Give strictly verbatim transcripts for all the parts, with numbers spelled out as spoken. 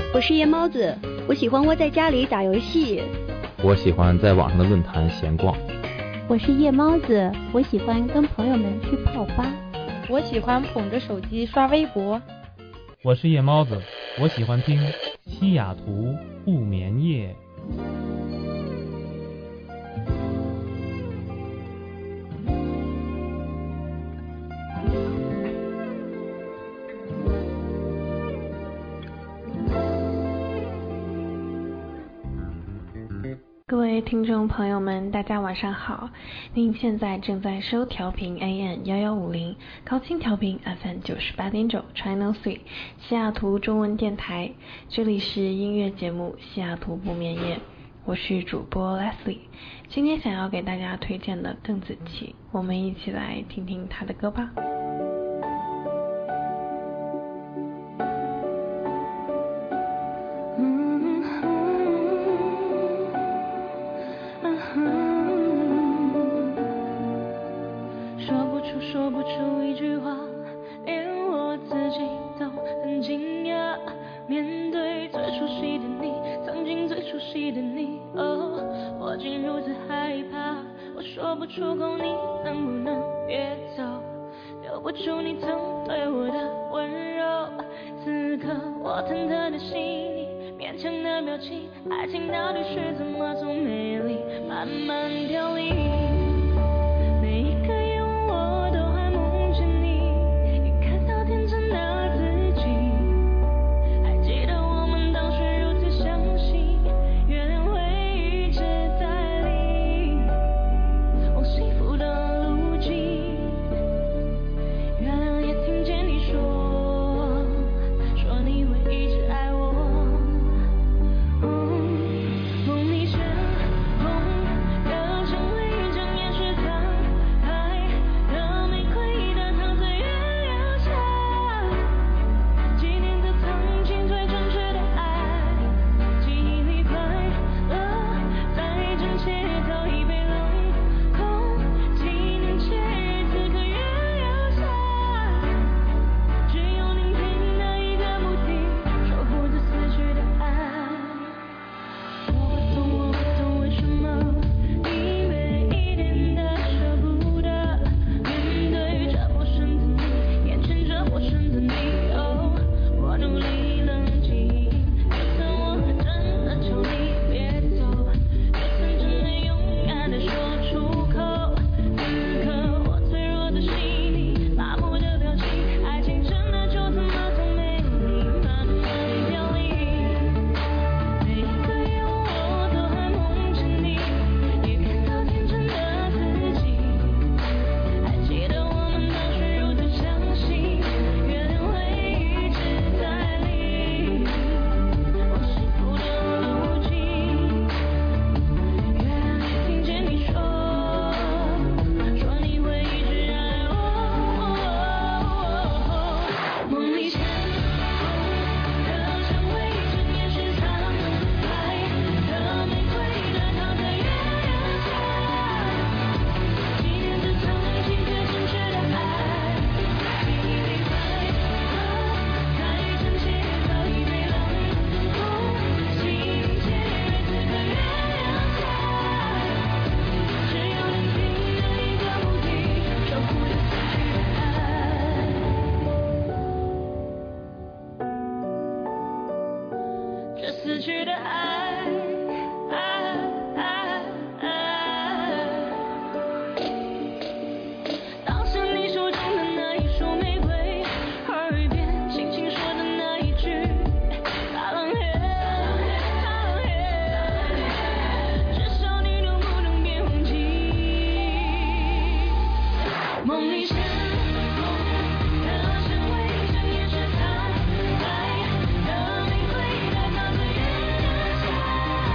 我是夜猫子，我喜欢窝在家里打游戏。 我喜欢在网上的论坛闲逛。 我是夜猫子，我喜欢跟朋友们去泡吧。 我喜欢捧着手机刷微博。 我是夜猫子，我喜欢听西雅图不眠夜。 各位听众朋友们，大家晚上好！您现在正在收调频 A M 一一五零，高清调频 F M 九十八点九 Channel Three 西雅图中文电台，这里是音乐节目西雅图不眠夜，我是主播 Leslie。今天想要给大家推荐的邓紫棋，我们一起来听听她的歌吧。 说不出一句话，连我自己都很惊讶。面对最熟悉的你，曾经最熟悉的你，哦，我竟如此害怕。我说不出口，你能不能别走？留不住你曾对我的温柔。此刻我忐忑的心里，勉强的表情，爱情到底是怎么从美丽慢慢凋零？每一个夜晚我都还梦见你，也看到天真的自己。还记得我们当时如此相信，月亮会一直带领往幸福的路径。月亮也听见你说，说你会一直爱我。嗯，梦里前梦要成为一张岩石藏海的玫瑰的躺在月亮下，纪念着曾经最真挚的爱。记忆里快乐再真切到一杯冷空，纪念节日此刻月亮下，只有聆听的一个目的，守护着死去的爱。我不懂，我不懂为什么你每一点的舍不得，面对这陌生的你，眼前这陌生的你，哦，我努力冷静，就算我真的求你别走，就算真的勇敢的说出口，此刻我脆弱的心里，麻木的表情，爱情真的就这么从美丽慢慢凋零。每一个夜晚我都还梦见你，也看到天真的自己。还记得我们当时如此相信，月亮会一直带领往幸福的路径。月亮也听见你说，说你会一直爱我。梦里前的蔷薇正也是苍白的玫瑰的躺在月亮下，纪念着曾经最真挚的爱。记忆里快乐再真切到一杯冷空，纪念节日此刻月亮下，只有聆听的一个目的，守护着死去的爱。这死去的爱，爱爱爱。当时你手中的那一束玫瑰，耳边轻轻说的那一句大冷黑，大冷黑，至少你能不能别忘记？梦里前梦的蔷薇正也是苍白的玫瑰的躺在月亮下。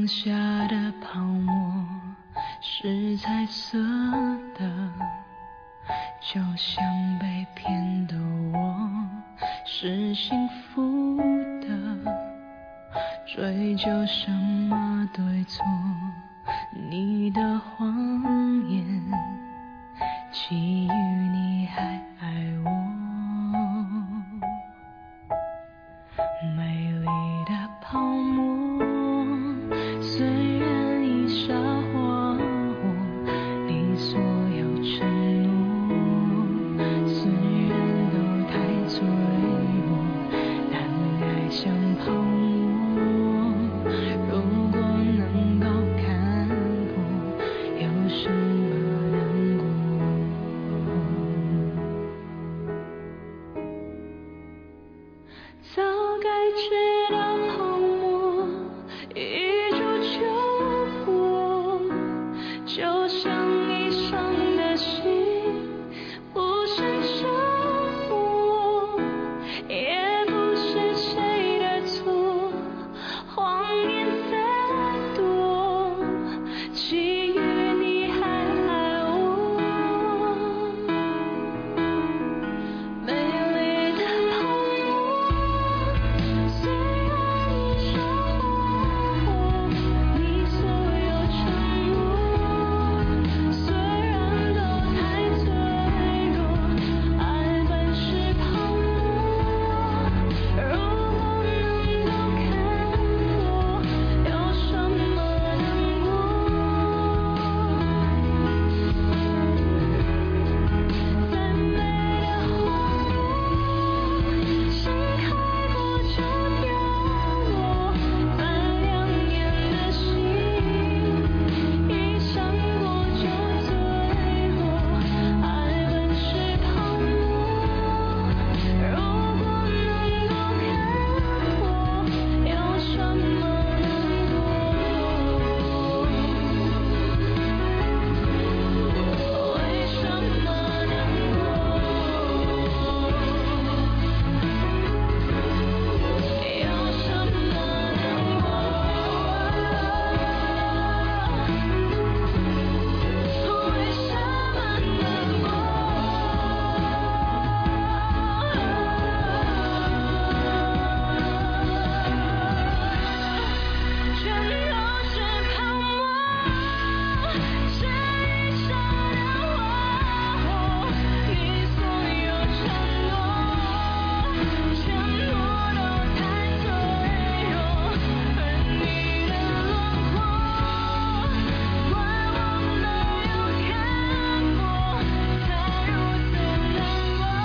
光下的泡沫是彩色的，就像被骗的我是幸福的，追究什么对错，你的谎言基于你还爱我，美丽的泡沫虽然已沙化我你所有承诺，虽然都太脆弱，但爱像泡沫，如果能够看破，有什么难过。早该知道泡沫一触就破，就像你伤的心不是折磨，也不是谁的错，谎言再多，基于你还爱我，美丽的泡沫虽然已沙化我你所有承诺，虽然都太脆弱，爱本是泡沫，如果能够看破，有什么难过。再美的花朵盛开过就凋落，再亮眼的星一闪过就坠落，爱本是泡沫，如果能够看破，有什么难过？为什么难过？有什么难过？为什么难过？全都是泡沫，是一刹的花火，你所有承诺，承诺都太脆弱，而你的轮廓，怪我没有看破，才如此难过。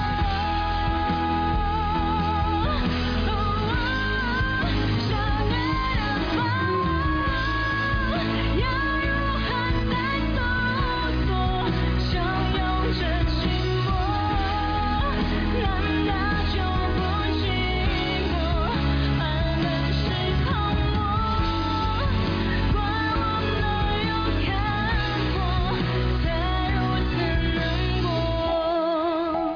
想念的泡沫，要如何再搜索，相拥着寂寞，难道就不寂寞？爱本是泡沫，怪我没有看破，才如此难过。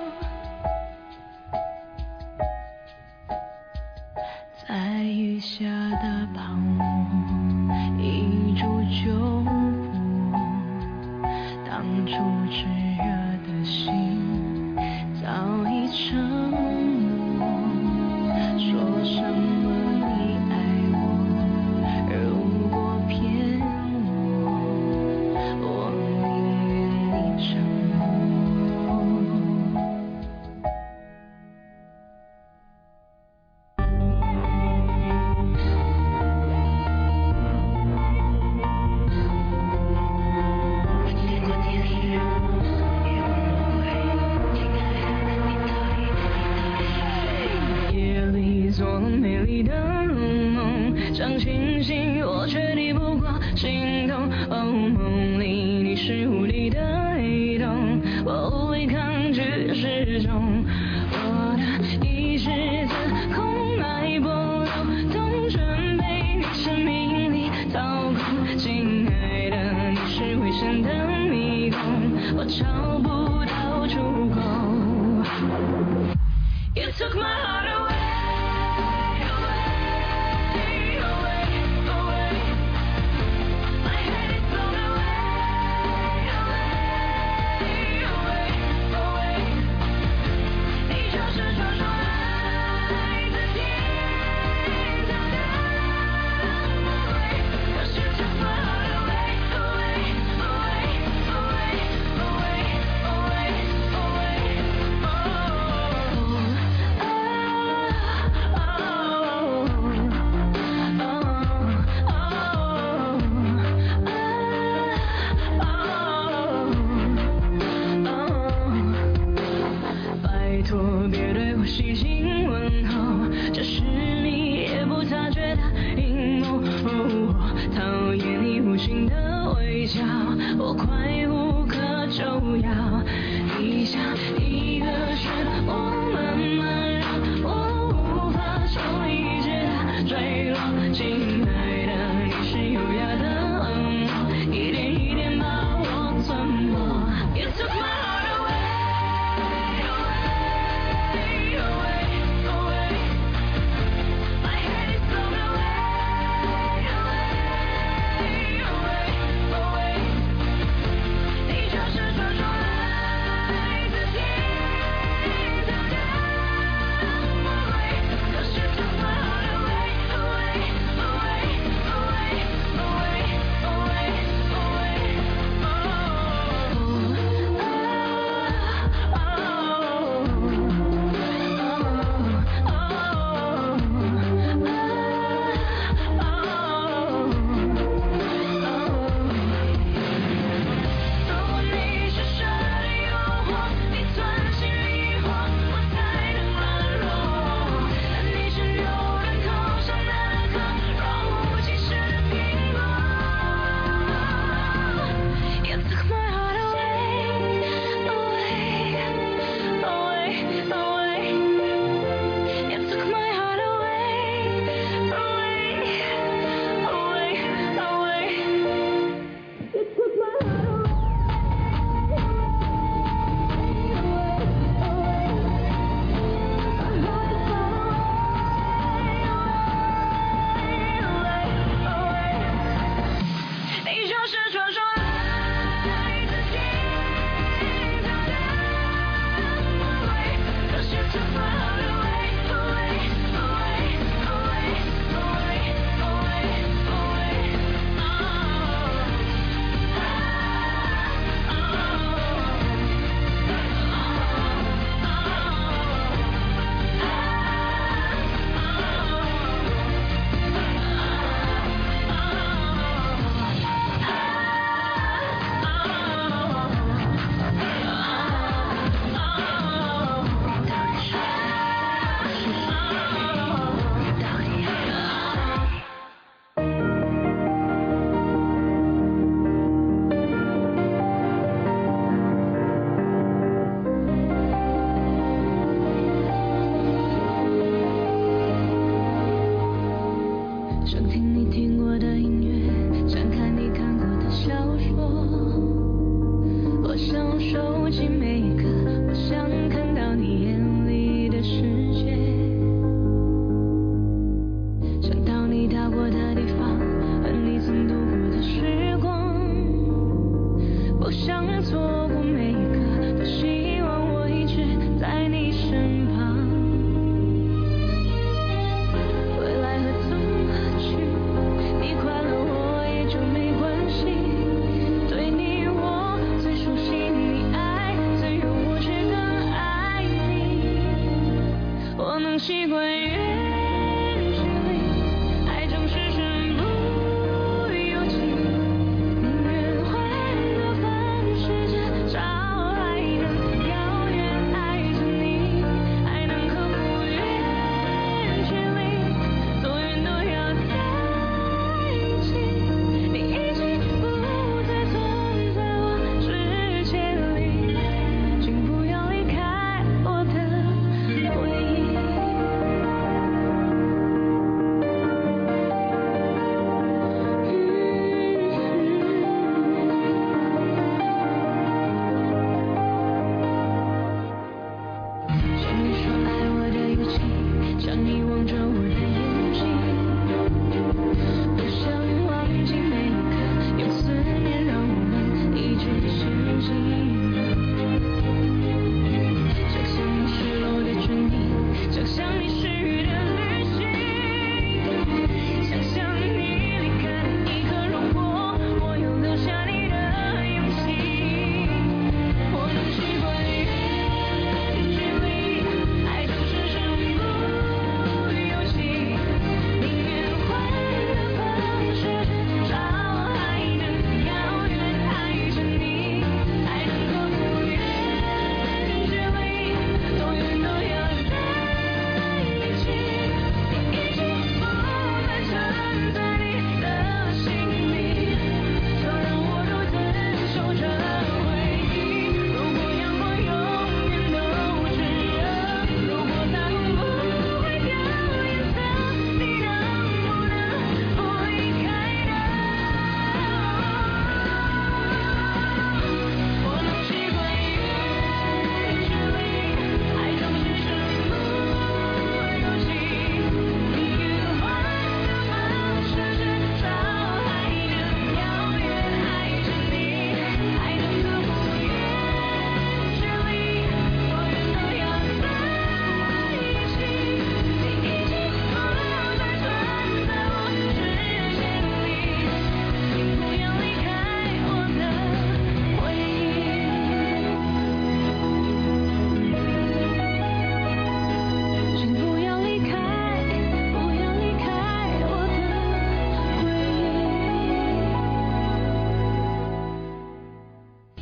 在雨下的泡沫一触就破，当初炙热的心早已沉默，说什么你爱我，如果骗我，我宁愿你沉默。夜里做美丽的梦，想清醒我却抵不过心痛。哦，梦里你是无力的黑洞，我无力抗拒失重。我的意识自空脉搏流动，准备你生命里操控。亲爱的，你是危险的迷宫，我找不到出口。You took my heart away, away, away, away. 我细心问候，这是你也不察觉的阴谋。哦，我讨厌你无心的微笑，我快无可救药。一下一个漩涡慢慢让我无法受理智的坠落。亲爱的，你是优雅的冷漠，一点一点把我吞没。You took my heart away, away, away, away. My head is blown away, away, away, away. 你就是传说来自天堂的魔鬼，可是 took my heart away, away, away, away, away, away, away. You took my heart away, away, away, away. You took my heart away, away, away, away. You took my heart away. 你就是传说来自天堂的魔鬼，可是 took my heart away, away, away, away, away, away, oh. 想听你听过的音乐，想看你看过的小说，我想收集每一个，我想看到你眼里的世界，想到你到过的地方，和你曾度过的时光，不想错过每一个，多希望我一直在你身旁。未来会怎么去？你快乐我也就没关系。对你我最熟悉，你爱最有我却更爱你。我能习惯远距离，爱总是身不由己，宁愿换个方式至少还能遥远爱着你，还能克服远距离，多远都要在一起。你已经不再存在我世界里，请不要离开我的回忆。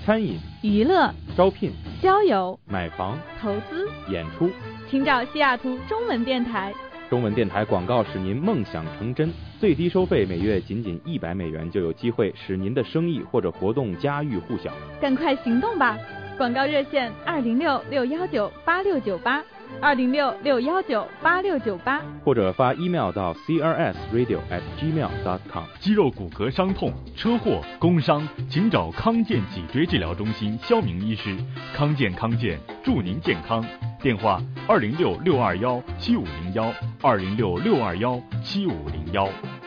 餐饮、 娱乐、 招聘、 交友、 买房、 投资、 演出， 请找西雅图中文电台。 中文电台广告使您梦想成真，最低收费每月仅仅一百美元，就有机会使您的生意或者活动家喻户晓。 赶快行动吧！广告热线二零六六幺九八六九八，二零六六幺九八六九八， 或者发 email 到 c r s radio at gmail dot com。 肌肉骨骼伤痛、车祸、工伤，请找康健脊椎治疗中心肖明医师。康健康健，祝您健康。电话二零六六二幺七五零幺，二零六六二幺七五零幺。